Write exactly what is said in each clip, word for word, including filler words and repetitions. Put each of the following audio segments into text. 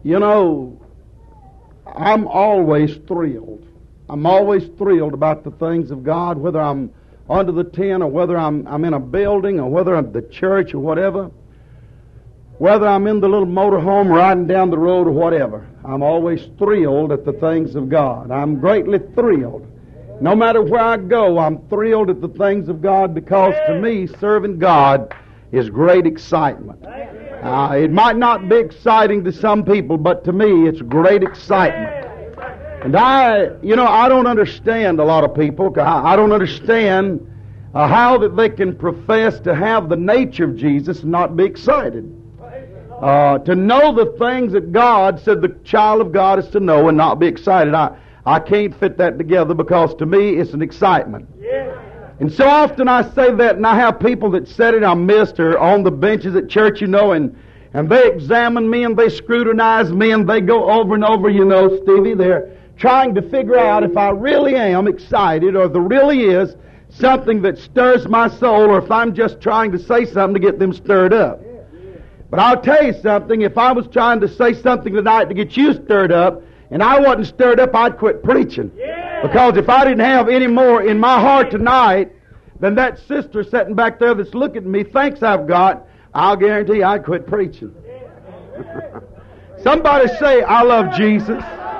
You know, I'm always thrilled. I'm always thrilled about the things of God, whether I'm under the tent or whether I'm, I'm in a building or whether I'm at the church or whatever. Whether I'm in the little motorhome riding down the road or whatever. I'm always thrilled at the things of God. I'm greatly thrilled. No matter where I go, I'm thrilled at the things of God because to me, serving God is great excitement. Uh, it might not be exciting to some people, but to me, it's great excitement. And I, you know, I don't understand a lot of people. I, I don't understand uh, how that they can profess to have the nature of Jesus and not be excited. Uh, to know the things that God said the child of God is to know and not be excited. I, I can't fit that together because to me it's an excitement. Yeah. And so often I say that, and I have people that sit in our midst or on the benches at church, you know, and, and they examine me and they scrutinize me and they go over and over, you know, Stevie, they're trying to figure out if I really am excited or if there really is something that stirs my soul or if I'm just trying to say something to get them stirred up. But I'll tell you something, if I was trying to say something tonight to get you stirred up, and I wasn't stirred up, I'd quit preaching. Yeah. Because if I didn't have any more in my heart tonight than that sister sitting back there that's looking at me thinks I've got, I'll guarantee I'd quit preaching. Yeah. Somebody say, I love Jesus.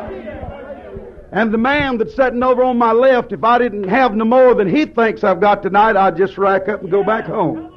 And the man that's sitting over on my left, if I didn't have no more than he thinks I've got tonight, I'd just rack up and go back home.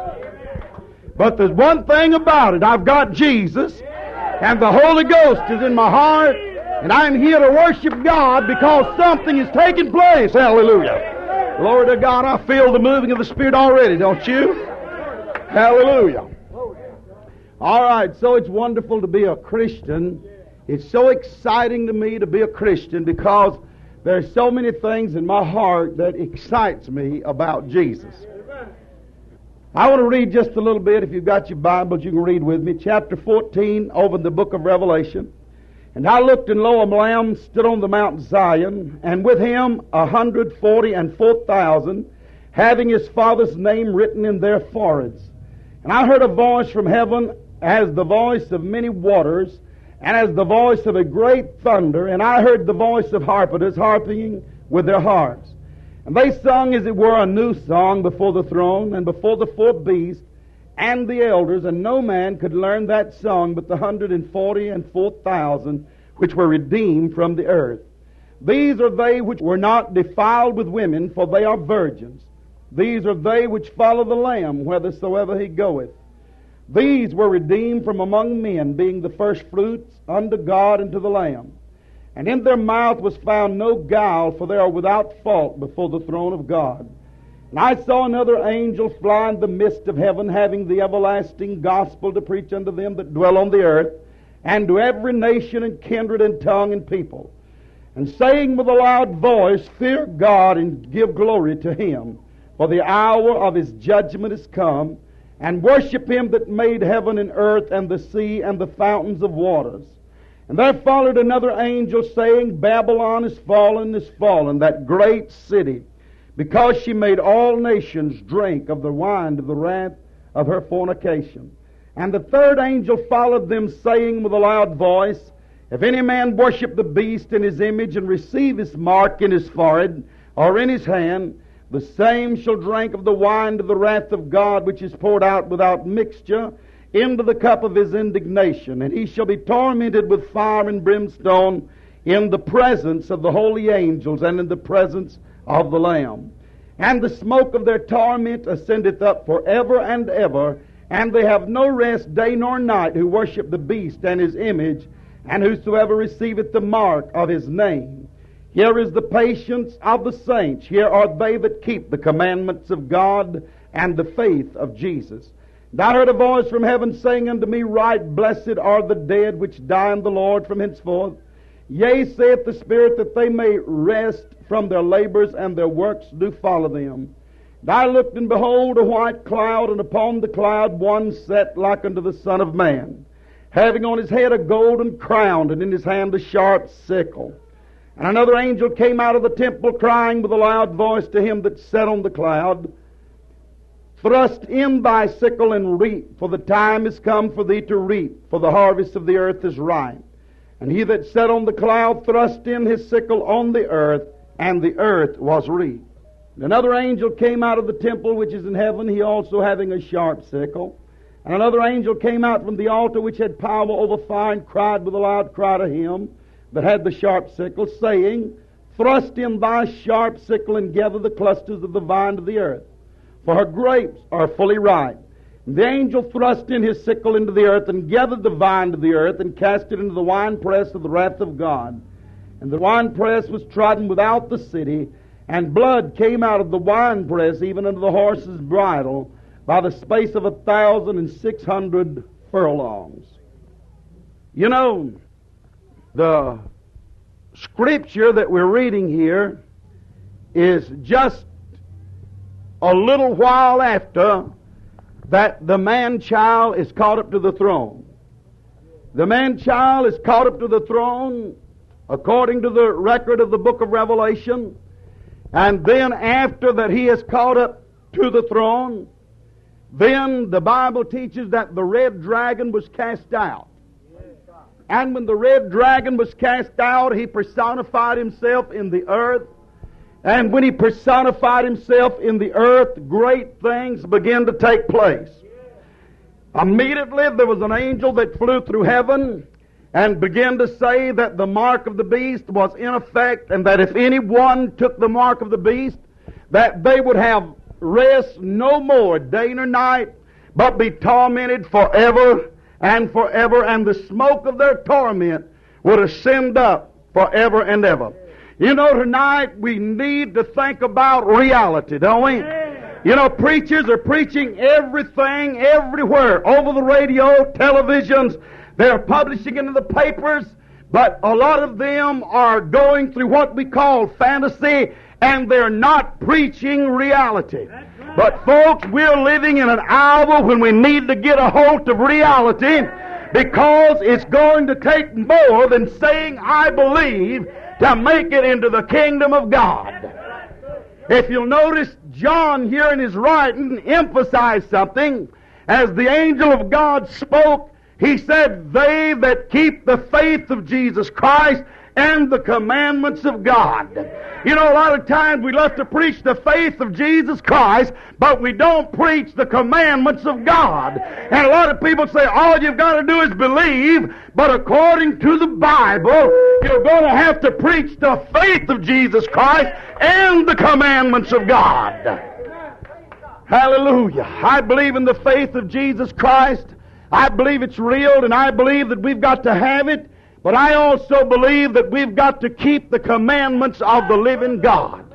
But there's one thing about it. I've got Jesus, and the Holy Ghost is in my heart, and I'm here to worship God because something is taking place. Hallelujah. Glory to God, I feel the moving of the Spirit already, don't you? Hallelujah. All right, so it's wonderful to be a Christian. It's so exciting to me to be a Christian because there's so many things in my heart that excites me about Jesus. I want to read just a little bit. If you've got your Bibles, you can read with me. Chapter fourteen over in the book of Revelation. And I looked, and lo, a Lamb stood on the Mount Zion, and with him a hundred forty and four thousand, having his Father's name written in their foreheads. And I heard a voice from heaven as the voice of many waters, and as the voice of a great thunder. And I heard the voice of harpers harping with their harps. And they sung, as it were, a new song before the throne and before the four beasts and the elders, and no man could learn that song but the hundred and forty and four thousand which were redeemed from the earth. These are they which were not defiled with women, for they are virgins. These are they which follow the Lamb whithersoever he goeth. These were redeemed from among men, being the firstfruits unto God and to the Lamb. And in their mouth was found no guile, for they are without fault before the throne of God. And I saw another angel fly in the midst of heaven, having the everlasting gospel to preach unto them that dwell on the earth, and to every nation and kindred and tongue and people, and saying with a loud voice, Fear God and give glory to him, for the hour of his judgment is come, and worship him that made heaven and earth and the sea and the fountains of waters. And there followed another angel, saying, Babylon is fallen, is fallen, that great city, because she made all nations drink of the wine of the wrath of her fornication. And the third angel followed them, saying with a loud voice, If any man worship the beast in his image, and receive his mark in his forehead or in his hand, the same shall drink of the wine of the wrath of God, which is poured out without mixture into the cup of his indignation, and he shall be tormented with fire and brimstone in the presence of the holy angels and in the presence of the Lamb. And the smoke of their torment ascendeth up forever and ever, and they have no rest day nor night who worship the beast and his image, and whosoever receiveth the mark of his name. Here is the patience of the saints. Here are they that keep the commandments of God and the faith of Jesus. And I heard a voice from heaven saying unto me, Right, blessed are the dead which die in the Lord from henceforth. Yea, saith the Spirit, that they may rest from their labors, and their works do follow them. And I looked, and behold, a white cloud, and upon the cloud one sat like unto the Son of Man, having on his head a golden crown, and in his hand a sharp sickle. And another angel came out of the temple, crying with a loud voice to him that sat on the cloud, Thrust in thy sickle and reap, for the time is come for thee to reap, for the harvest of the earth is ripe. And he that sat on the cloud thrust in his sickle on the earth, and the earth was reaped. Another angel came out of the temple which is in heaven, he also having a sharp sickle. And another angel came out from the altar which had power over fire, and cried with a loud cry to him that had the sharp sickle, saying, Thrust in thy sharp sickle, and gather the clusters of the vine of the earth, for her grapes are fully ripe. And the angel thrust in his sickle into the earth, and gathered the vine of the earth, and cast it into the winepress of the wrath of God. And the winepress was trodden without the city, and blood came out of the winepress even unto the horse's bridle, by the space of a thousand and six hundred furlongs. You know, the scripture that we're reading here is just a little while after that the man-child is caught up to the throne. The man-child is caught up to the throne according to the record of the book of Revelation. And then after that he is caught up to the throne, then the Bible teaches that the red dragon was cast out. And when the red dragon was cast out, he personified himself in the earth. And when he personified himself in the earth, great things began to take place. Immediately there was an angel that flew through heaven and began to say that the mark of the beast was in effect, and that if anyone took the mark of the beast, that they would have rest no more day nor night, but be tormented forever and forever, and the smoke of their torment would ascend up forever and ever. You know, tonight we need to think about reality, don't we? You know, preachers are preaching everything, everywhere, over the radio, televisions. They're publishing into the papers, but a lot of them are going through what we call fantasy, and they're not preaching reality. But folks, we're living in an hour when we need to get a hold of reality, because it's going to take more than saying, I believe, to make it into the kingdom of God. If you'll notice, John here in his writing emphasized something. As the angel of God spoke, he said, they that keep the faith of Jesus Christ and the commandments of God. You know, a lot of times we love to preach the faith of Jesus Christ, but we don't preach the commandments of God. And a lot of people say, all you've got to do is believe, but according to the Bible, you're going to have to preach the faith of Jesus Christ and the commandments of God. Hallelujah. I believe in the faith of Jesus Christ. I believe it's real, and I believe that we've got to have it. But I also believe that we've got to keep the commandments of the living God.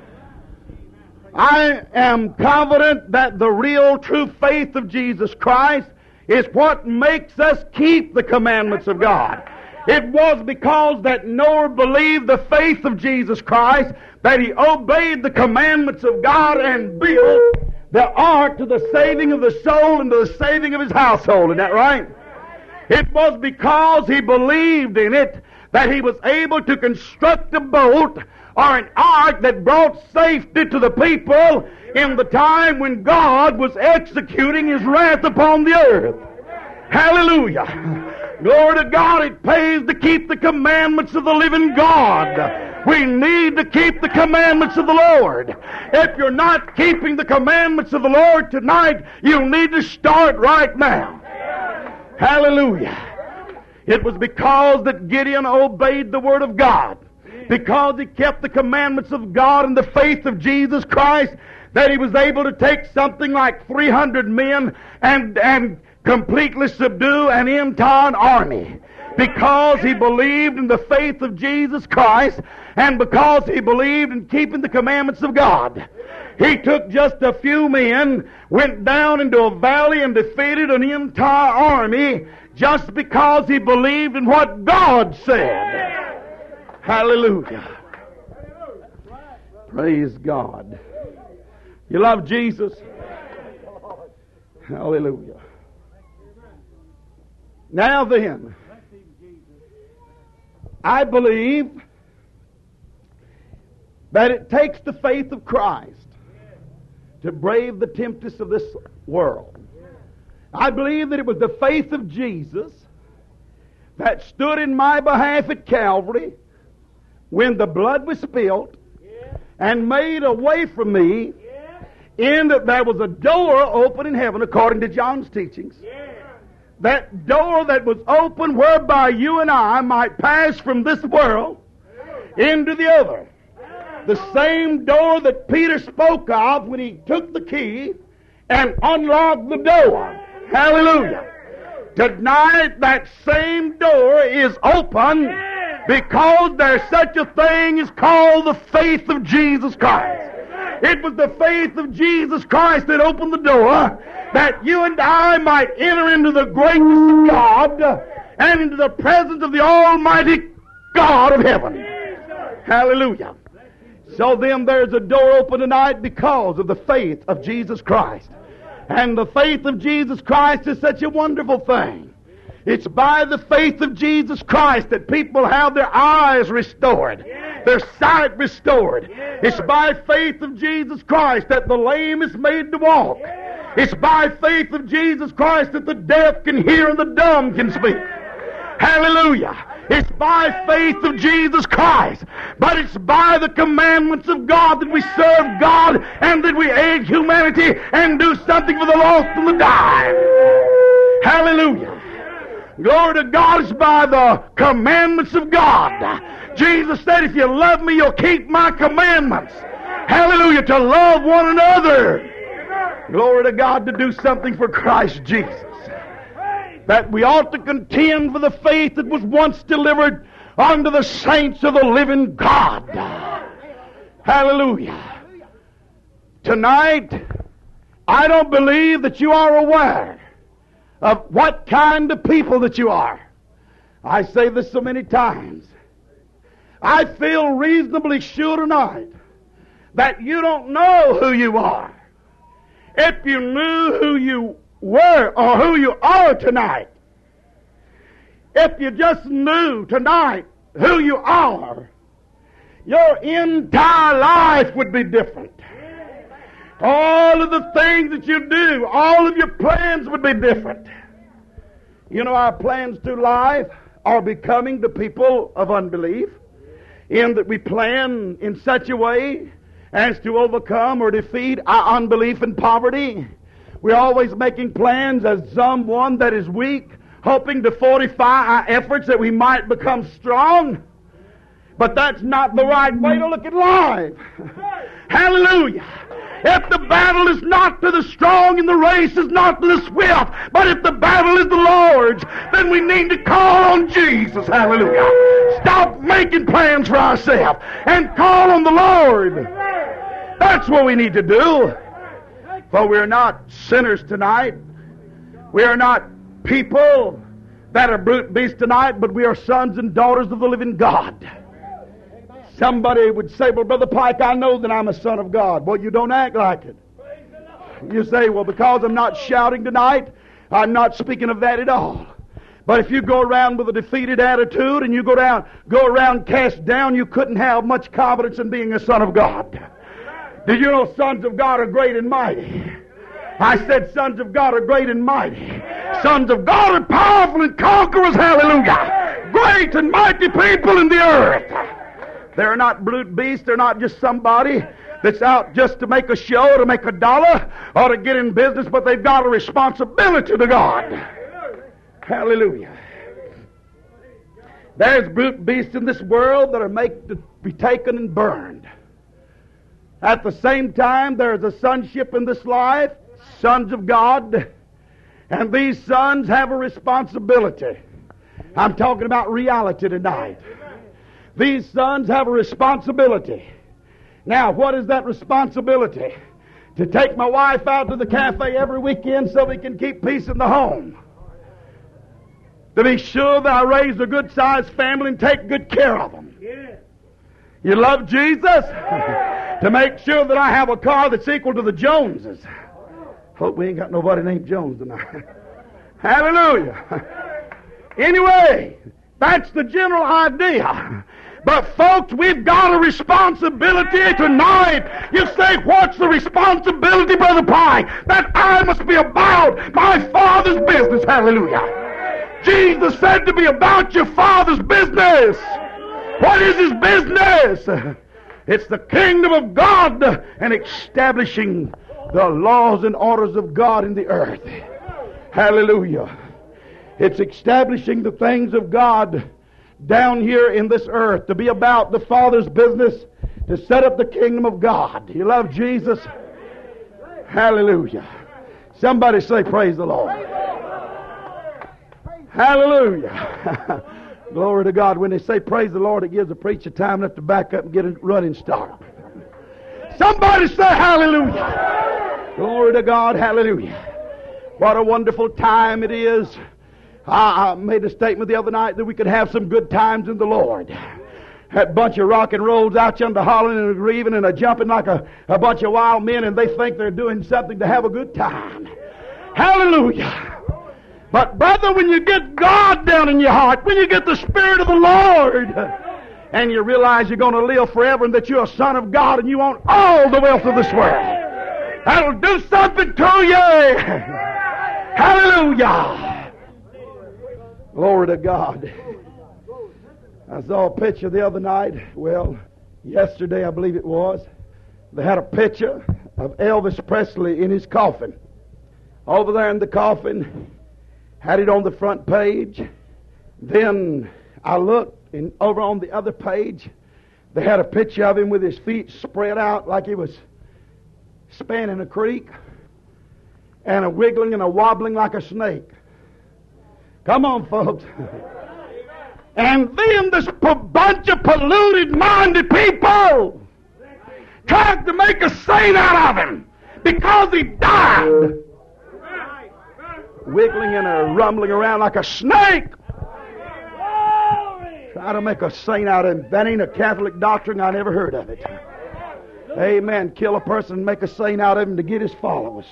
I am confident that the real true faith of Jesus Christ is what makes us keep the commandments of God. It was because that Noah believed the faith of Jesus Christ that he obeyed the commandments of God and built the ark to the saving of the soul and to the saving of his household. Isn't that right? It was because he believed in it that he was able to construct a boat or an ark that brought safety to the people in the time when God was executing his wrath upon the earth. Hallelujah. Glory to God. It pays to keep the commandments of the living God. We need to keep the commandments of the Lord. If you're not keeping the commandments of the Lord tonight, you'll need to start right now. Hallelujah. It was because that Gideon obeyed the Word of God, because he kept the commandments of God and the faith of Jesus Christ, that he was able to take something like three hundred men and, and completely subdue an entire army. Because he believed in the faith of Jesus Christ, and because he believed in keeping the commandments of God. He took just a few men, went down into a valley and defeated an entire army just because he believed in what God said. Hallelujah. Praise God. You love Jesus? Hallelujah. Now then, I believe that it takes the faith of Christ to brave the tempest of this world. I believe that it was the faith of Jesus that stood in my behalf at Calvary when the blood was spilled and made a way for me, in that there was a door open in heaven according to John's teachings. That door that was open whereby you and I might pass from this world into the other. The same door that Peter spoke of when he took the key and unlocked the door. Hallelujah. Tonight that same door is open because there's such a thing as called the faith of Jesus Christ. It was the faith of Jesus Christ that opened the door that you and I might enter into the greatness of God and into the presence of the Almighty God of heaven. Hallelujah. So then there's a door open tonight because of the faith of Jesus Christ. And the faith of Jesus Christ is such a wonderful thing. It's by the faith of Jesus Christ that people have their eyes restored, their sight restored. It's by faith of Jesus Christ that the lame is made to walk. It's by faith of Jesus Christ that the deaf can hear and the dumb can speak. Hallelujah. It's by faith of Jesus Christ. But it's by the commandments of God that we serve God and that we aid humanity and do something for the lost and the dying. Hallelujah. Glory to God. It's by the commandments of God. Jesus said, if you love me, you'll keep my commandments. Hallelujah. To love one another. Glory to God, to do something for Christ Jesus. That we ought to contend for the faith that was once delivered unto the saints of the living God. Hallelujah. Tonight, I don't believe that you are aware of what kind of people that you are. I say this so many times. I feel reasonably sure tonight that you don't know who you are. If you knew who you were or who you are tonight, if you just knew tonight who you are, your entire life would be different. All of the things that you do, all of your plans would be different. You know, our plans through life are becoming the people of unbelief, in that we plan in such a way as to overcome or defeat our unbelief and poverty. We're always making plans as someone that is weak, hoping to fortify our efforts that we might become strong. But that's not the right way to look at life. Hallelujah. If the battle is not to the strong and the race is not to the swift, but if the battle is the Lord's, then we need to call on Jesus. Hallelujah. Stop making plans for ourselves and call on the Lord. That's what we need to do. For we're not sinners tonight. We are not people that are brute beasts tonight, but we are sons and daughters of the living God. Somebody would say, well, Brother Pike, I know that I'm a son of God. Well, you don't act like it. You say, well, because I'm not shouting tonight, I'm not speaking of that at all. But if you go around with a defeated attitude and you go down, go around cast down, you couldn't have much confidence in being a son of God. Did you know sons of God are great and mighty? I said sons of God are great and mighty. Sons of God are powerful and conquerors, hallelujah. Great and mighty people in the earth. They're not brute beasts. They're not just somebody that's out just to make a show, to make a dollar, or to get in business, but they've got a responsibility to God. Hallelujah. There's brute beasts in this world that are made to be taken and burned. At the same time, there's a sonship in this life, sons of God, and these sons have a responsibility. I'm talking about reality tonight. These sons have a responsibility. Now, what is that responsibility? To take my wife out to the cafe every weekend so we can keep peace in the home. To be sure that I raise a good-sized family and take good care of them. You love Jesus? To make sure that I have a car that's equal to the Joneses. Hope we ain't got nobody named Jones tonight. Hallelujah. Anyway, that's the general idea. But folks, we've got a responsibility tonight. You say, what's the responsibility, Brother Pye? That I must be about my Father's business. Hallelujah. Jesus said to be about your Father's business. What is His business? It's the kingdom of God and establishing the laws and orders of God in the earth. Hallelujah. It's establishing the things of God down here in this earth, to be about the Father's business, to set up the kingdom of God. You love Jesus? Hallelujah. Somebody say, praise the Lord. Hallelujah. Glory to God. When they say praise the Lord, it gives the preacher time enough to back up and get a running start. Somebody say hallelujah. Glory to God. Hallelujah. What a wonderful time it is. I, I made a statement the other night that we could have some good times in the Lord. That bunch of rock and rolls out yonder hollering and grieving and a jumping like a, a bunch of wild men, and they think they're doing something to have a good time. Hallelujah. But brother, when you get God down in your heart, when you get the Spirit of the Lord, and you realize you're going to live forever and that you're a son of God and you want all the wealth of this world, that'll do something to you. Hallelujah. Glory to God. I saw a picture the other night, well, yesterday I believe it was. They had a picture of Elvis Presley in his coffin. Over there in the coffin, had it on the front page. Then I looked, and over on the other page, they had a picture of him with his feet spread out like he was spanning a creek, and a wiggling and a wobbling like a snake. Come on, folks. And then this bunch of polluted-minded people tried to make a saint out of him because he died. Wiggling and a rumbling around like a snake. Try to make a saint out of him. That ain't a Catholic doctrine. I never heard of it. Amen. Kill a person and make a saint out of him to get his followers.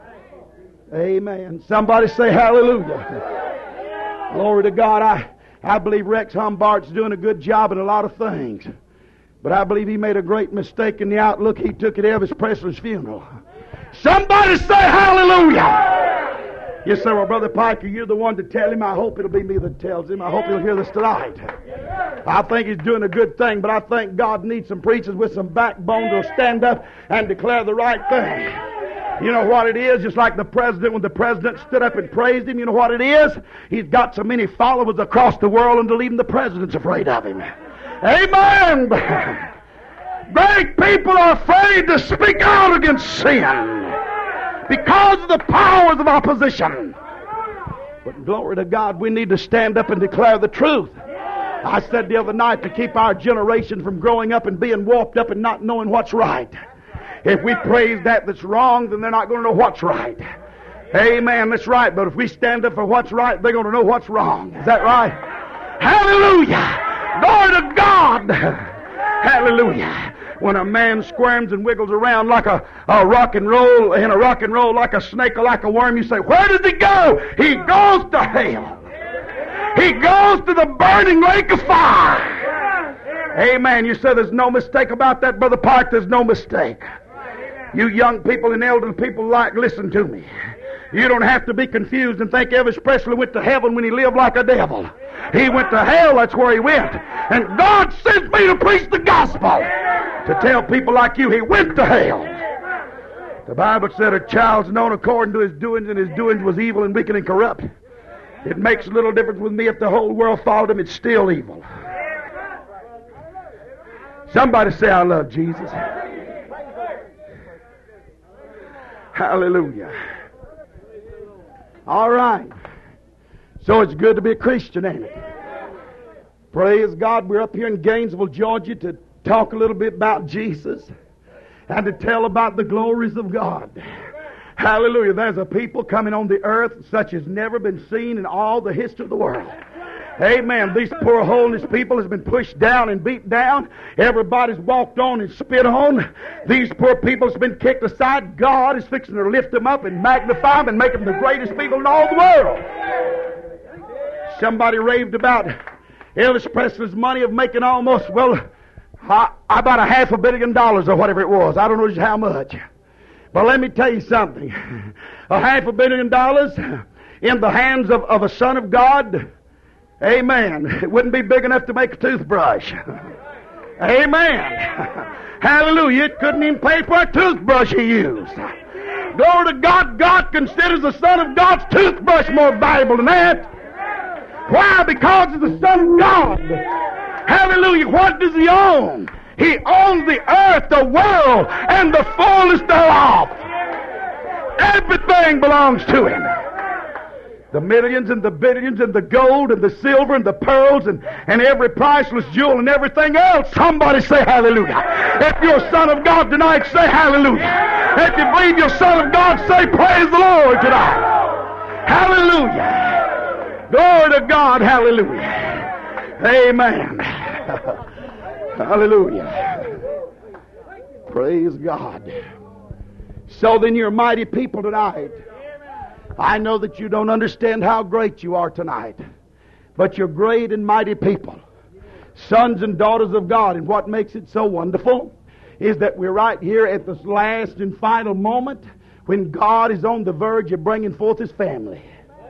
Amen. Somebody say hallelujah. Glory to God. I, I believe Rex Humbart's doing a good job in a lot of things. But I believe he made a great mistake in the outlook he took at Elvis Presley's funeral. Somebody say hallelujah. You say, well, Brother Piker, you're the one to tell him. I hope it'll be me that tells him. I hope he'll hear this tonight. I think he's doing a good thing, but I think God needs some preachers with some backbone to stand up and declare the right thing. You know what it is? Just like the president, when the president stood up and praised him, you know what it is? He's got so many followers across the world, and even the president's afraid of him. Amen. Great people are afraid to speak out against sin because of the powers of opposition. But glory to God, we need to stand up and declare the truth. I said the other night, to keep our generation from growing up and being warped up and not knowing what's right. If we praise that that's wrong, then they're not going to know what's right. Amen, that's right. But if we stand up for what's right, they're going to know what's wrong. Is that right? Hallelujah! Glory to God! Hallelujah! When a man squirms and wiggles around like a, a rock and roll, in a rock and roll like a snake or like a worm, you say, where does he go? He goes to hell. He goes to the burning lake of fire. Amen. You say there's no mistake about that, Brother Park. There's no mistake. You young people and elderly people, like, listen to me. You don't have to be confused and think Elvis Presley went to heaven when he lived like a devil. He went to hell, that's where he went. And God sent me to preach the gospel, to tell people like you he went to hell. The Bible said a child's known according to his doings, and his doings was evil and wicked and corrupt. It makes little difference with me if the whole world followed him, it's still evil. Somebody say, I love Jesus. Hallelujah. All right. So it's good to be a Christian, ain't it? Praise God. We're up here in Gainesville, Georgia, to talk a little bit about Jesus and to tell about the glories of God. Hallelujah. There's a people coming on the earth such as never been seen in all the history of the world. Amen. These poor holiness people has been pushed down and beat down. Everybody's walked on and spit on. These poor people has been kicked aside. God is fixing to lift them up and magnify them and make them the greatest people in all the world. Somebody raved about Elvis Presley's money of making almost, well, I, about a half a billion dollars or whatever it was. I don't know just how much. But let me tell you something. A half a billion dollars in the hands of, of a son of God, amen, it wouldn't be big enough to make a toothbrush. Amen. Hallelujah. It couldn't even pay for a toothbrush he used. Glory to God. God considers the Son of God's toothbrush more valuable than that. Why? Because of the Son of God. Hallelujah. What does he own? He owns the earth, the world, and the fullness thereof. Everything belongs to him. The millions and the billions and the gold and the silver and the pearls and, and every priceless jewel and everything else. Somebody say hallelujah. If you're a son of God tonight, say hallelujah. If you believe you're a son of God, say praise the Lord tonight. Hallelujah. Glory to God. Hallelujah. Amen. Hallelujah. Praise God. So then you're mighty people tonight. I know that you don't understand how great you are tonight, but you're great and mighty people, sons and daughters of God. And what makes it so wonderful is that we're right here at this last and final moment when God is on the verge of bringing forth His family.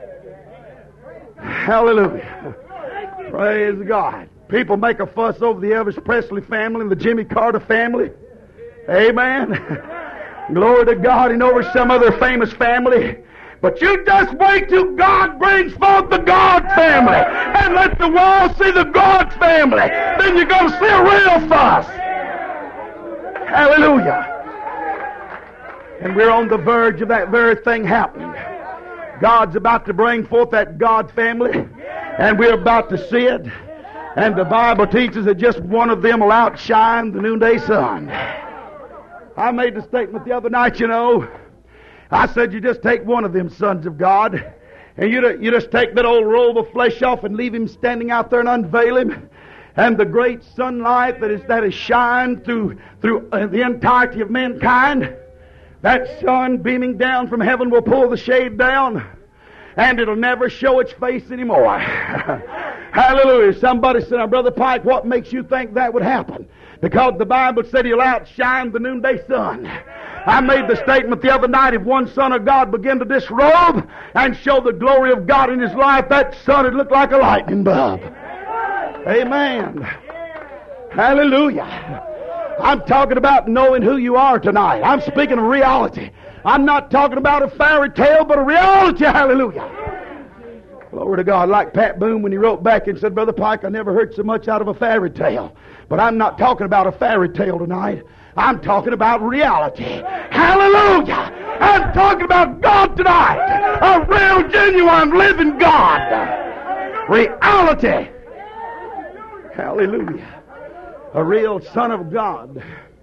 Hallelujah. Praise God. People make a fuss over the Elvis Presley family and the Jimmy Carter family. Amen. Glory to God, and over some other famous family. But you just wait till God brings forth the God family and let the world see the God family. Then you're going to see a real fuss. Hallelujah. And we're on the verge of that very thing happening. God's about to bring forth that God family, and we're about to see it. And the Bible teaches that just one of them will outshine the noonday sun. I made the statement the other night, you know. I said you just take one of them sons of God, and you, you just take that old robe of flesh off and leave him standing out there and unveil him. And the great sunlight that is that is shined through, through uh, the entirety of mankind, that sun beaming down from heaven will pull the shade down, and it'll never show its face anymore. Hallelujah. Somebody said, now, Brother Pike, what makes you think that would happen? Because the Bible said he'll outshine the noonday sun. I made the statement the other night, if one son of God began to disrobe and show the glory of God in his life, that sun would look like a lightning bulb. Amen. Hallelujah. I'm talking about knowing who you are tonight. I'm speaking of reality. I'm not talking about a fairy tale, but a reality. Hallelujah. Glory to God. Like Pat Boone when he wrote back and said, Brother Pike, I never heard so much out of a fairy tale. But I'm not talking about a fairy tale tonight. I'm talking about reality. Hallelujah. I'm talking about God tonight. A real, genuine, living God. Reality. Hallelujah. A real Son of God.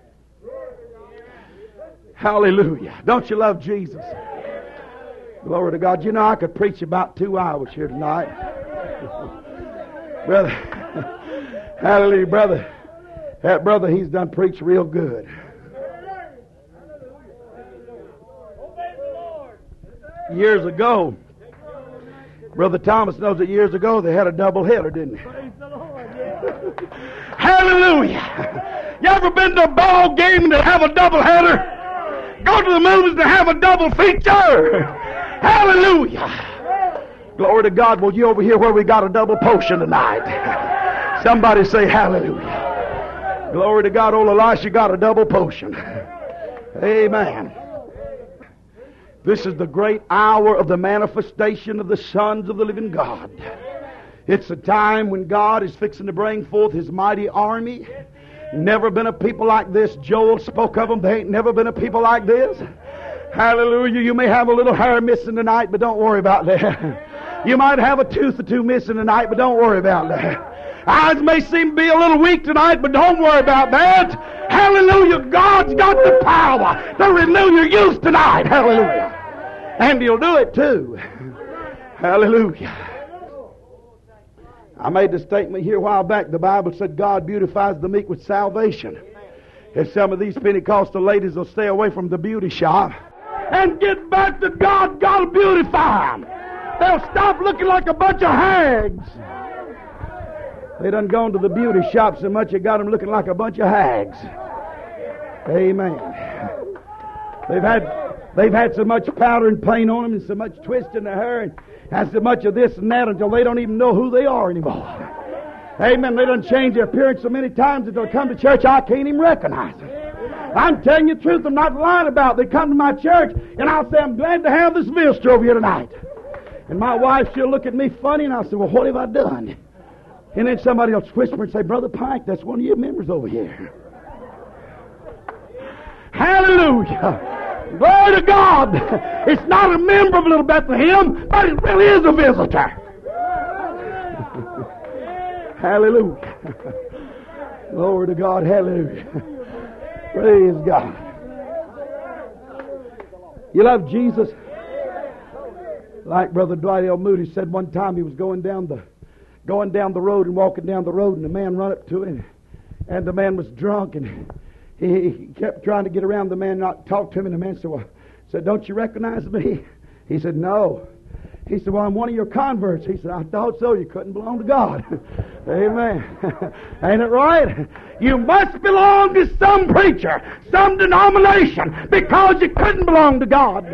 Hallelujah. Don't you love Jesus? Glory to God. You know, I could preach about two hours here tonight. Brother. Hallelujah, brother. That brother, he's done preach real good. Years ago, Brother Thomas knows that years ago they had a double header, didn't they? Hallelujah! You ever been to a ball game to have a double header? Go to the movies to have a double feature. Hallelujah! Glory to God. Well, you over here where we got a double potion tonight. Somebody say hallelujah. Glory to God. Old Elisha got a double potion. Amen. This is the great hour of the manifestation of the sons of the living God. It's a time when God is fixing to bring forth His mighty army. Never been a people like this. Joel spoke of them. They ain't never been a people like this. Hallelujah. You may have a little hair missing tonight, but don't worry about that. You might have a tooth or two missing tonight, but don't worry about that. Eyes may seem to be a little weak tonight, but don't worry about that. Hallelujah. God's got the power to renew your youth tonight. Hallelujah. And He'll do it too. Hallelujah. I made the statement here a while back. The Bible said God beautifies the meek with salvation. If some of these Pentecostal ladies will stay away from the beauty shop and get back to God, God will beautify them. They'll stop looking like a bunch of hags. They done gone to the beauty shop so much it got them looking like a bunch of hags. Amen. They've had they've had so much powder and paint on them and so much twist in their hair and, and so much of this and that until they don't even know who they are anymore. Amen. They done changed their appearance so many times that they'll come to church I can't even recognize them. I'm telling you the truth. I'm not lying about it. They come to my church and I'll say, I'm glad to have this visitor over here tonight. And my wife, she'll look at me funny and I'll say, well, what have I done? And then somebody else whisper and say, Brother Pike, that's one of your members over here. Hallelujah. Glory to God. It's not a member of Little Bethlehem, but it really is a visitor. Hallelujah. Glory to God. Hallelujah. Praise God. You love Jesus? Like Brother Dwight L. Moody said one time, he was going down the going down the road and walking down the road, and the man run up to him, and the man was drunk, and he, he kept trying to get around the man, not talk to him, and the man said, well, said, don't you recognize me? He said, no. He said, well, I'm one of your converts. He said, I thought so. You couldn't belong to God. Amen. Ain't it right? You must belong to some preacher, some denomination, because you couldn't belong to God.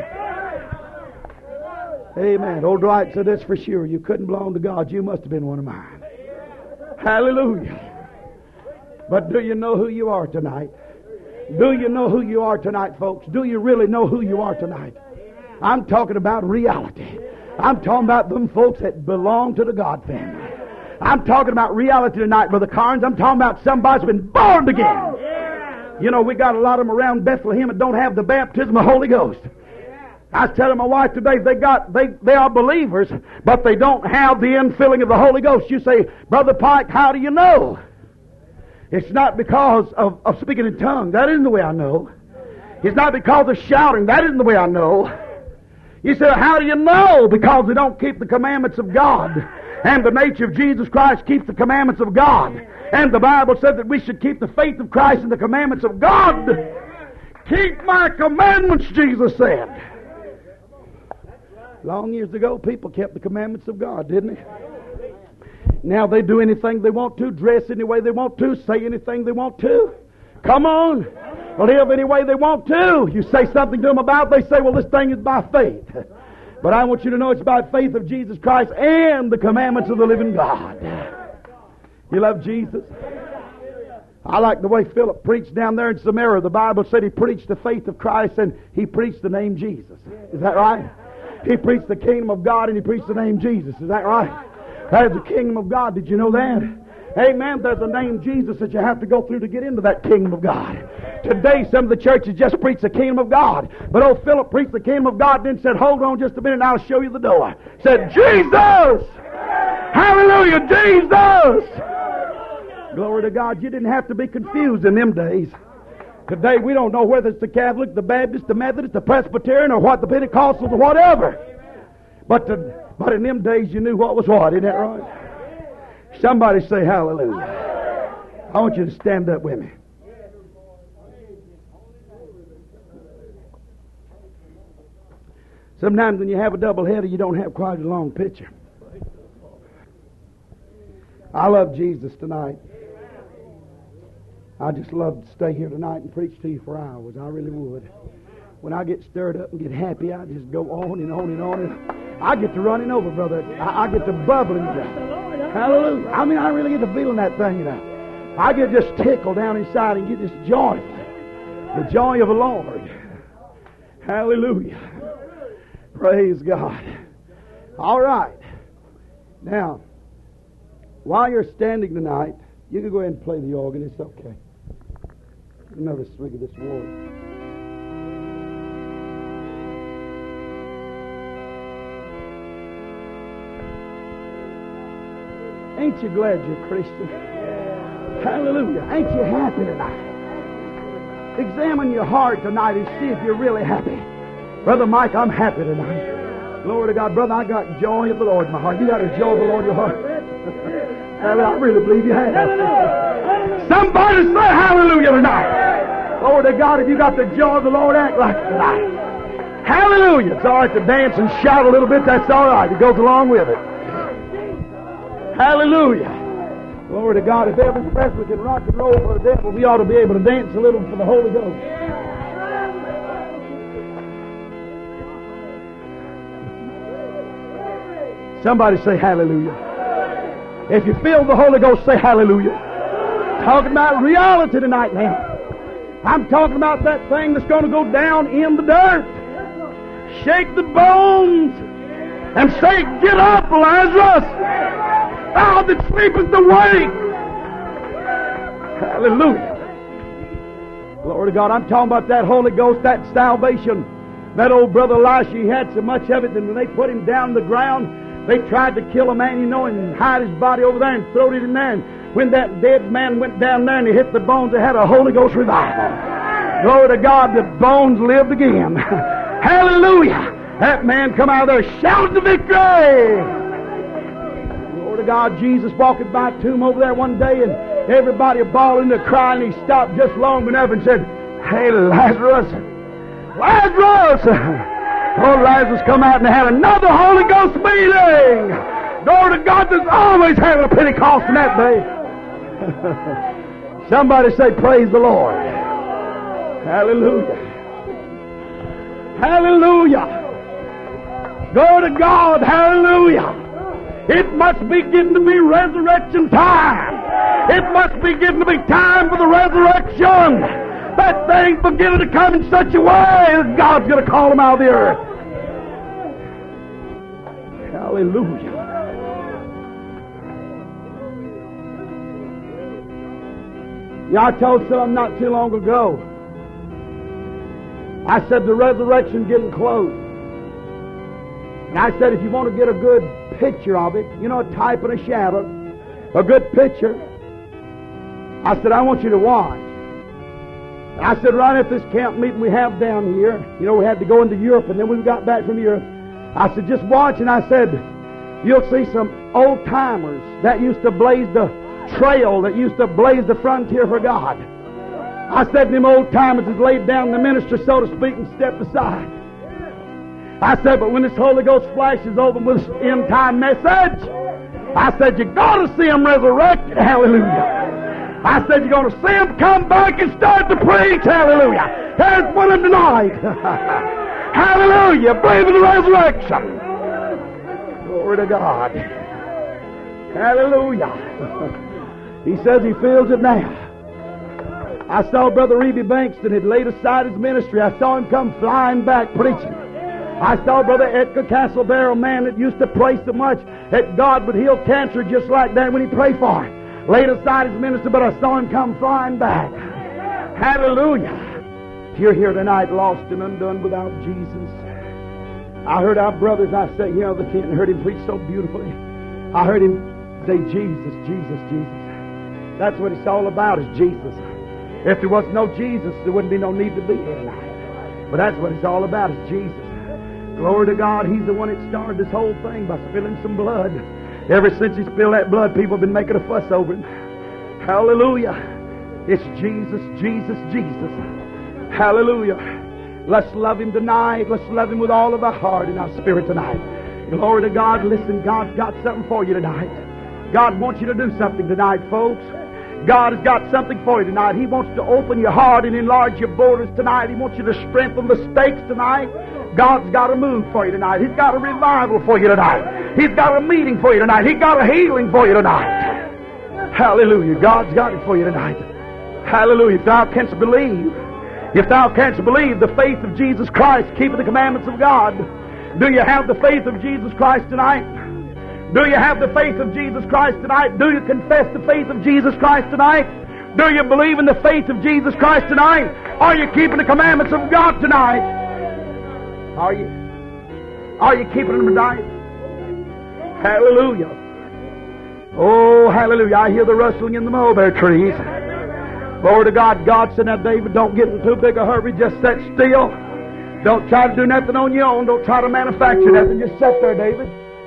Amen. Old Dwight said this for sure. You couldn't belong to God. You must have been one of mine. Hallelujah. But do you know who you are tonight? Do you know who you are tonight, folks? Do you really know who you are tonight? I'm talking about reality. I'm talking about them folks that belong to the God family. I'm talking about reality tonight, Brother Carnes. I'm talking about somebody that's been born again. You know, we got a lot of them around Bethlehem that don't have the baptism of the Holy Ghost. I was telling my wife today, they got they, they are believers, but they don't have the infilling of the Holy Ghost. You say, Brother Pike, how do you know? It's not because of, of speaking in tongues. That isn't the way I know. It's not because of shouting. That isn't the way I know. You say, how do you know? Because they don't keep the commandments of God. And the nature of Jesus Christ keeps the commandments of God. And the Bible said that we should keep the faith of Christ and the commandments of God. Keep my commandments, Jesus said. Long years ago, people kept the commandments of God, didn't they? Now they do anything they want to, dress any way they want to, say anything they want to. Come on. Live any way they want to. You say something to them about it, they say, well, this thing is by faith. But I want you to know it's by faith of Jesus Christ and the commandments of the living God. You love Jesus? I like the way Philip preached down there in Samaria. The Bible said he preached the faith of Christ and he preached the name Jesus. Is that right? He preached the kingdom of God and he preached the name Jesus. Is that right? That is the kingdom of God. Did you know that? Amen. There's a name Jesus that you have to go through to get into that kingdom of God. Today, some of the churches just preach the kingdom of God. But old Philip preached the kingdom of God and then said, hold on just a minute and I'll show you the door. Said, Jesus! Hallelujah, Jesus! Glory to God. You didn't have to be confused in them days. Today, we don't know whether it's the Catholic, the Baptist, the Methodist, the Presbyterian, or what, the Pentecostals, or whatever. But, the, but in them days, you knew what was what. Isn't that right? Somebody say hallelujah. I want you to stand up with me. Sometimes when you have a double header, you don't have quite a long picture. I love Jesus tonight. I just love to stay here tonight and preach to you for hours. I really would. When I get stirred up and get happy, I just go on and on and on. And I get to running over, brother. I, I get to bubbling. Hallelujah. I mean, I really get to feeling that thing, you know. I get just tickled down inside and get this joyful. The joy of the Lord. Hallelujah. Praise God. All right. Now, while you're standing tonight, you can go ahead and play the organ. It's okay. Another swig of this water. Ain't you glad you're a Christian? Hallelujah. Ain't you happy tonight? Examine your heart tonight and see if you're really happy. Brother Mike, I'm happy tonight. Glory to God. Brother, I got joy of the Lord in my heart. You got a joy of the Lord in your heart? I really believe you have. Somebody say hallelujah tonight. Glory to God, if you got the joy of the Lord, act like it tonight. Hallelujah. It's all right to dance and shout a little bit. That's all right. It goes along with it. Hallelujah. Glory to God. If Elvis Presley can rock and roll for the devil, we ought to be able to dance a little for the Holy Ghost. Somebody say hallelujah. If you feel the Holy Ghost, say hallelujah. Talking about reality tonight now. I'm talking about that thing that's going to go down in the dirt. Shake the bones and say, get up, Lazarus. Thou that sleepest awake. Hallelujah. Glory to God. I'm talking about that Holy Ghost, that salvation. That old brother Elisha, he had so much of it that when they put him down the ground, they tried to kill a man, you know, and hide his body over there and throw it in there. And when that dead man went down there and he hit the bones, they had a Holy Ghost revival. Glory to God, the bones lived again. Hallelujah. That man come out of there shouting the victory. Glory to God. Jesus walking by a tomb over there one day and everybody bawling and crying. He stopped just long enough and said, hey, Lazarus, Lazarus. Oh, Lazarus come out and had another Holy Ghost meeting. Glory to God, there's always having a Pentecost in that day. Somebody say, praise the Lord. Hallelujah. Hallelujah. Glory to God. Hallelujah. It must be getting to be resurrection time. It must be getting to be time for the resurrection. That thing's beginning to come in such a way that God's going to call them out of the earth. Hallelujah. Yeah, I told some not too long ago. I said the resurrection getting close. And I said if you want to get a good picture of it, you know, a type and a shadow, a good picture, I said I want you to watch. And I said right at this camp meeting we have down here, you know, we had to go into Europe and then we got back from Europe. I said just watch, and I said you'll see some old timers that used to blaze the trail, that used to blaze the frontier for God. I said them old timers has laid down the minister, so to speak, and stepped aside. I said, but when this Holy Ghost flashes over with this end time message, I said, you're going to see them resurrected. Hallelujah. I said, you're going to see them come back and start to preach. Hallelujah. There's one of them tonight. Hallelujah. Believe in the resurrection. Glory to God. Hallelujah. He says he feels it now. I saw Brother Reeby Bankston had laid aside his ministry. I saw him come flying back preaching. I saw Brother Edgar Castleberry, a man that used to pray so much that God would heal cancer just like that when he prayed for it. Laid aside his ministry, but I saw him come flying back. Hallelujah. If you're here tonight lost and undone without Jesus, I heard our brothers, I sat here on the tent and heard him preach so beautifully. I heard him say, Jesus, Jesus, Jesus. That's what it's all about, is Jesus. If there was no Jesus, there wouldn't be no need to be here tonight. But that's what it's all about, is Jesus. Glory to God, He's the one that started this whole thing by spilling some blood. Ever since He spilled that blood, people have been making a fuss over Him. Hallelujah. It's Jesus, Jesus, Jesus. Hallelujah. Let's love Him tonight. Let's love Him with all of our heart and our spirit tonight. Glory to God. Listen, God's got something for you tonight. God wants you to do something tonight, folks. God has got something for you tonight. He wants to open your heart and enlarge your borders tonight. He wants you to strengthen the stakes tonight. God's got a move for you tonight. He's got a revival for you tonight. He's got a meeting for you tonight. He's got a healing for you tonight. Hallelujah. God's got it for you tonight. Hallelujah. If thou canst believe, if thou canst believe the faith of Jesus Christ, keeping the commandments of God, do you have the faith of Jesus Christ tonight? Do you have the faith of Jesus Christ tonight? Do you confess the faith of Jesus Christ tonight? Do you believe in the faith of Jesus Christ tonight? Are you keeping the commandments of God tonight? Are you? Are you keeping them tonight? Hallelujah. Oh, hallelujah. I hear the rustling in the mulberry trees. Glory to God. God said, now, David, don't get in too big a hurry. Just sit still. Don't try to do nothing on your own. Don't try to manufacture nothing. Just sit there, David.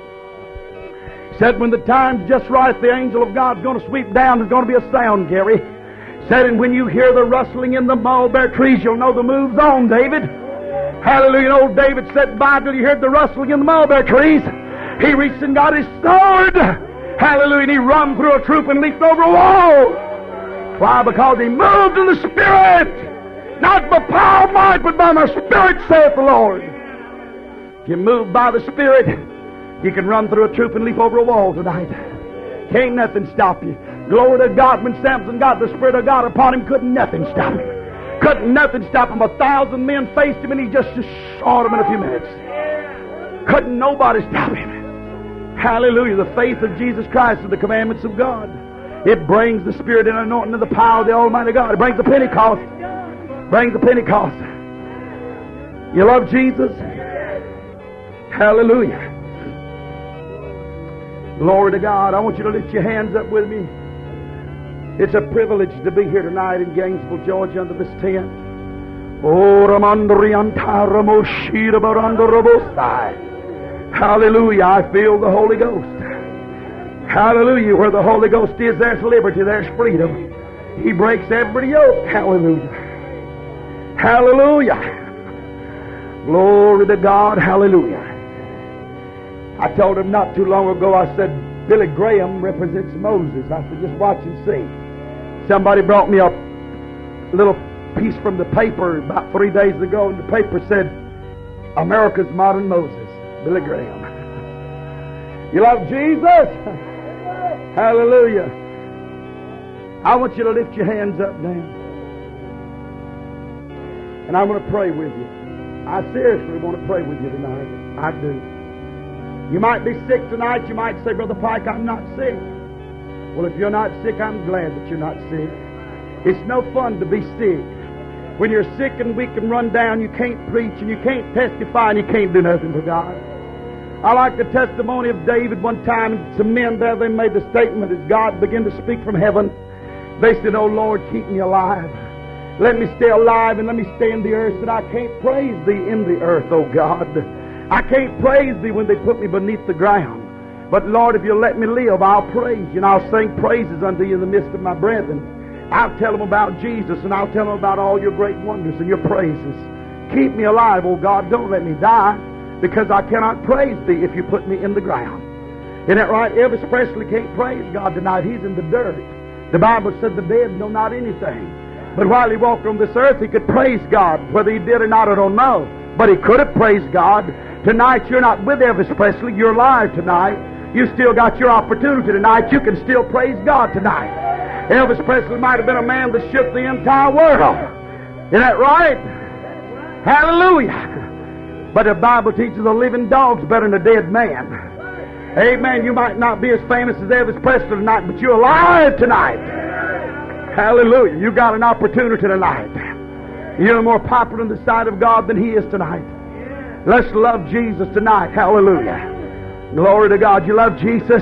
Said when the time's just right, the angel of God's going to sweep down. There's going to be a sound, Gary. Said, and when you hear the rustling in the mulberry trees, you'll know the move's on, David. Hallelujah. And old David sat by till he heard the rustling in the mulberry trees. He reached and got his sword. Hallelujah. And he run through a troop and leaped over a wall. Why? Because he moved in the Spirit. Not by power of might, but by my Spirit, saith the Lord. If you move by the Spirit, you can run through a troop and leap over a wall tonight. Can't nothing stop you. Glory to God. When Samson got the Spirit of God upon him, couldn't nothing stop him. Couldn't nothing stop him. A thousand men faced him and he just shot him in a few minutes. Couldn't nobody stop him. Hallelujah. The faith of Jesus Christ and the commandments of God. It brings the Spirit and anointing of the power of the Almighty God. It brings the Pentecost. Brings the Pentecost. You love Jesus? Hallelujah. Glory to God. I want you to lift your hands up with me. It's a privilege to be here tonight in Gainesville, Georgia, under this tent. Oh, hallelujah. I feel the Holy Ghost. Hallelujah. Where the Holy Ghost is, there's liberty, there's freedom. He breaks every yoke. Hallelujah. Hallelujah. Glory to God. Hallelujah. I told him not too long ago, I said, Billy Graham represents Moses. I said, just watch and see. Somebody brought me a little piece from the paper about three days ago, and the paper said, America's modern Moses, Billy Graham. You love Jesus? Hallelujah. I want you to lift your hands up now. And I'm going to pray with you. I seriously want to pray with you tonight. I do. You might be sick tonight. You might say, Brother Pike, I'm not sick. Well, if you're not sick, I'm glad that you're not sick. It's no fun to be sick. When you're sick and weak and run down, you can't preach and you can't testify and you can't do nothing for God. I like the testimony of David one time. Some men there, they made the statement as God began to speak from heaven. They said, oh Lord, keep me alive. Let me stay alive and let me stay in the earth. And I can't praise thee in the earth, oh God. I can't praise thee when they put me beneath the ground. But Lord, if you'll let me live, I'll praise you and I'll sing praises unto you in the midst of my brethren. I'll tell them about Jesus and I'll tell them about all your great wonders and your praises. Keep me alive, oh God. Don't let me die, because I cannot praise thee if you put me in the ground. Isn't that right? Elvis Presley can't praise God tonight. He's in the dirt. The Bible said the dead know not anything. But while he walked on this earth, he could praise God. Whether he did or not, I don't know. But he could have praised God. Tonight, you're not with Elvis Presley. You're alive tonight. You still got your opportunity tonight. You can still praise God tonight. Elvis Presley might have been a man that shook the entire world. Isn't that right? Hallelujah. But the Bible teaches a living dog's better than a dead man. Amen. You might not be as famous as Elvis Presley tonight, but you're alive tonight. Hallelujah. You got an opportunity tonight. You're more popular in the sight of God than he is tonight. Let's love Jesus tonight. Hallelujah. Glory to God. You love Jesus?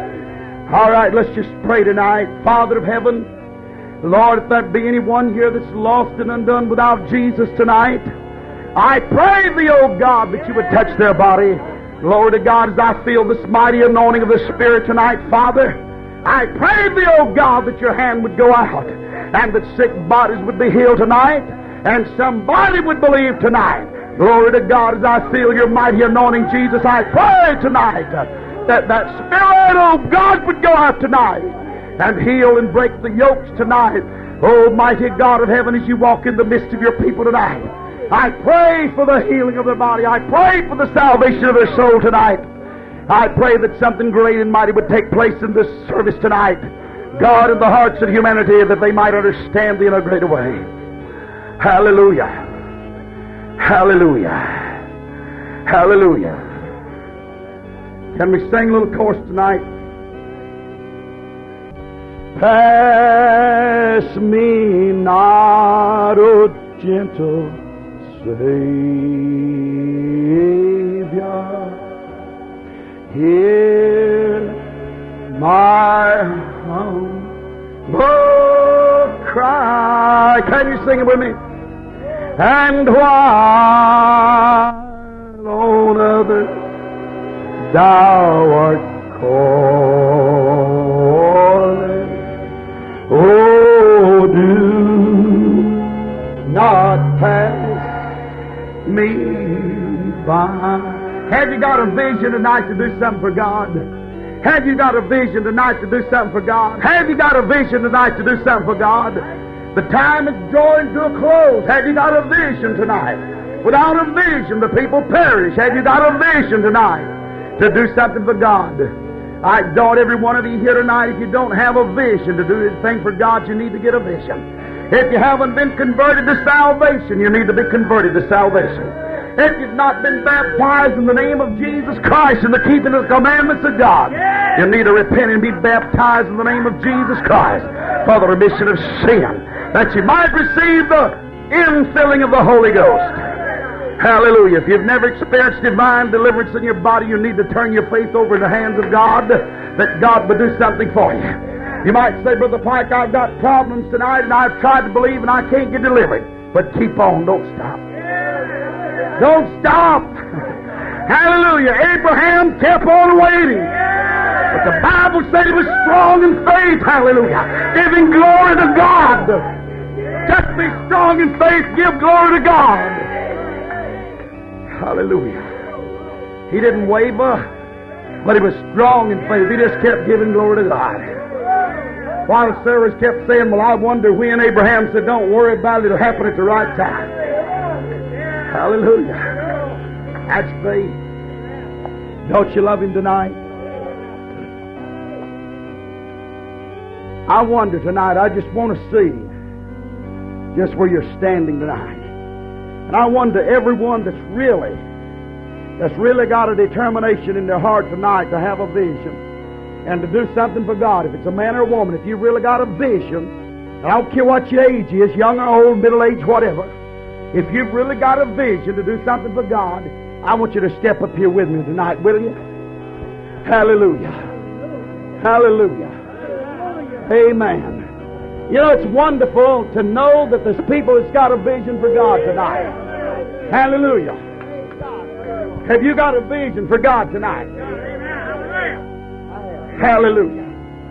All right, let's just pray tonight. Father of heaven, Lord, if there be anyone here that's lost and undone without Jesus tonight, I pray thee, oh God, that you would touch their body. Glory to God, as I feel this mighty anointing of the Spirit tonight, Father, I pray thee, oh God, that your hand would go out and that sick bodies would be healed tonight and somebody would believe tonight. Glory to God, as I feel your mighty anointing, Jesus, I pray tonight that that Spirit, oh God, would go out tonight and heal and break the yokes tonight. Oh, mighty God of heaven, as you walk in the midst of your people tonight, I pray for the healing of their body. I pray for the salvation of their soul tonight. I pray that something great and mighty would take place in this service tonight. God, in the hearts of humanity, that they might understand thee in a greater way. Hallelujah. Hallelujah. Hallelujah. Can we sing a little chorus tonight? Pass me not, O gentle Savior, hear my humble cry. Can you sing it with me? And while on others thou art calling, oh, do not pass me by. Have you got a vision tonight to do something for God? Have you got a vision tonight to do something for God? Have you got a vision tonight to do something for God? The time is drawing to a close. Have you got a vision tonight? Without a vision, the people perish. Have you got a vision tonight to do something for God? I exhort every one of you here tonight, if you don't have a vision to do anything for God, you need to get a vision. If you haven't been converted to salvation, you need to be converted to salvation. If you've not been baptized in the name of Jesus Christ in the keeping of the commandments of God, you need to repent and be baptized in the name of Jesus Christ for the remission of sin, that you might receive the infilling of the Holy Ghost. Hallelujah. If you've never experienced divine deliverance in your body, you need to turn your faith over in the hands of God, that God will do something for you. You might say, Brother Pike, I've got problems tonight, and I've tried to believe, and I can't get delivered. But keep on. Don't stop. Don't stop. Hallelujah. Abraham kept on waiting. But the Bible said he was strong in faith. Hallelujah. Giving glory to God. Just be strong in faith. Give glory to God. Hallelujah. He didn't waver, but he was strong in faith. He just kept giving glory to God. While Sarah kept saying, well, I wonder when, Abraham said, don't worry about it. It'll happen at the right time. Hallelujah. That's faith. Don't you love Him tonight? I wonder tonight, I just want to see just where you're standing tonight. And I wonder, everyone that's really, that's really got a determination in their heart tonight to have a vision and to do something for God. If it's a man or a woman, if you really got a vision, and I don't care what your age is, young or old, middle age, whatever, if you've really got a vision to do something for God, I want you to step up here with me tonight, will you? Hallelujah. Hallelujah. Amen. You know, it's wonderful to know that there's people that's got a vision for God tonight. Hallelujah. Have you got a vision for God tonight? Hallelujah.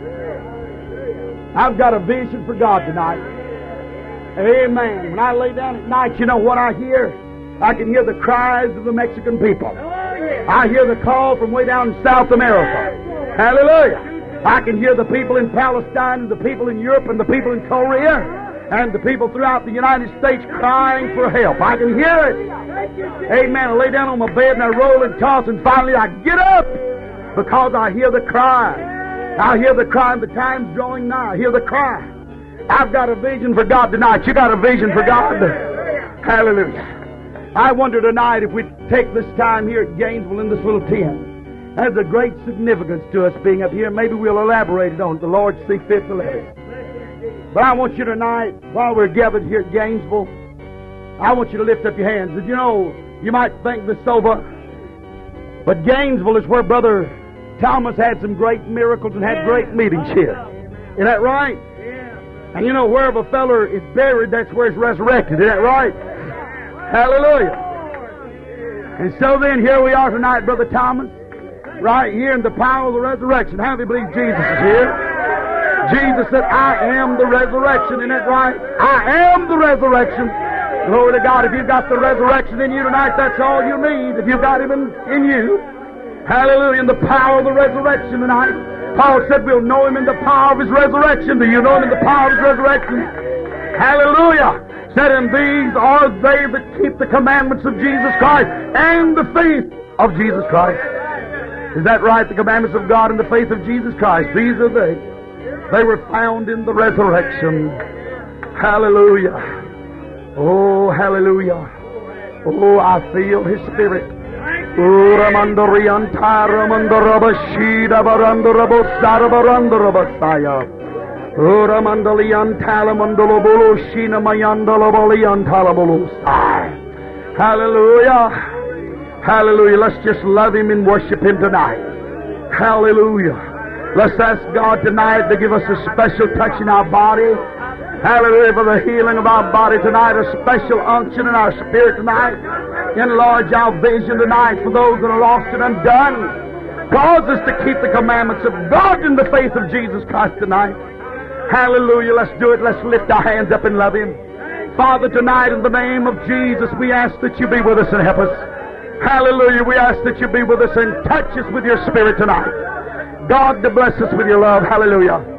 I've got a vision for God tonight. Amen. When I lay down at night, you know what I hear? I can hear the cries of the Mexican people. I hear the call from way down in South America. Hallelujah. I can hear the people in Palestine and the people in Europe and the people in Korea and the people throughout the United States crying for help. I can hear it. Amen. I lay down on my bed and I roll and toss, and finally I get up because I hear the cry. I hear the cry, and the time's drawing nigh. I hear the cry. I've got a vision for God tonight. You got a vision for God? Hallelujah. I wonder tonight if we take this time here at Gainesville in this little tent. Has a great significance to us being up here. Maybe we'll elaborate it on it. The Lord see fit to let it. But I want you tonight, while we're gathered here at Gainesville, I want you to lift up your hands. Did you know, you might think this over, but Gainesville is where Brother Thomas had some great miracles and had great meetings here. Isn't that right? And you know, wherever a feller is buried, that's where he's resurrected. Isn't that right? Hallelujah. And so then, here we are tonight, Brother Thomas, right here in the power of the resurrection. How do you believe Jesus is here? Jesus said, I am the resurrection. Isn't that right? I am the resurrection. Glory to God. If you've got the resurrection in you tonight, that's all you need. If you've got Him in, in you. Hallelujah. In the power of the resurrection tonight. Paul said we'll know Him in the power of His resurrection. Do you know Him in the power of His resurrection? Hallelujah. Said, and these are they that keep the commandments of Jesus Christ and the faith of Jesus Christ. Is that right? The commandments of God and the faith of Jesus Christ. These are they. They were found in the resurrection. Hallelujah. Oh, hallelujah. Oh, I feel His Spirit. Hallelujah. Hallelujah. Let's just love Him and worship Him tonight. Hallelujah. Let's ask God tonight to give us a special touch in our body. Hallelujah. For the healing of our body tonight. A special unction in our spirit tonight. Enlarge our vision tonight for those that are lost and undone. Cause us to keep the commandments of God in the faith of Jesus Christ tonight. Hallelujah. Let's do it. Let's lift our hands up and love Him. Father, tonight in the name of Jesus, we ask that You be with us and help us. Hallelujah. We ask that You be with us and touch us with Your Spirit tonight. God to bless us with your love. Hallelujah.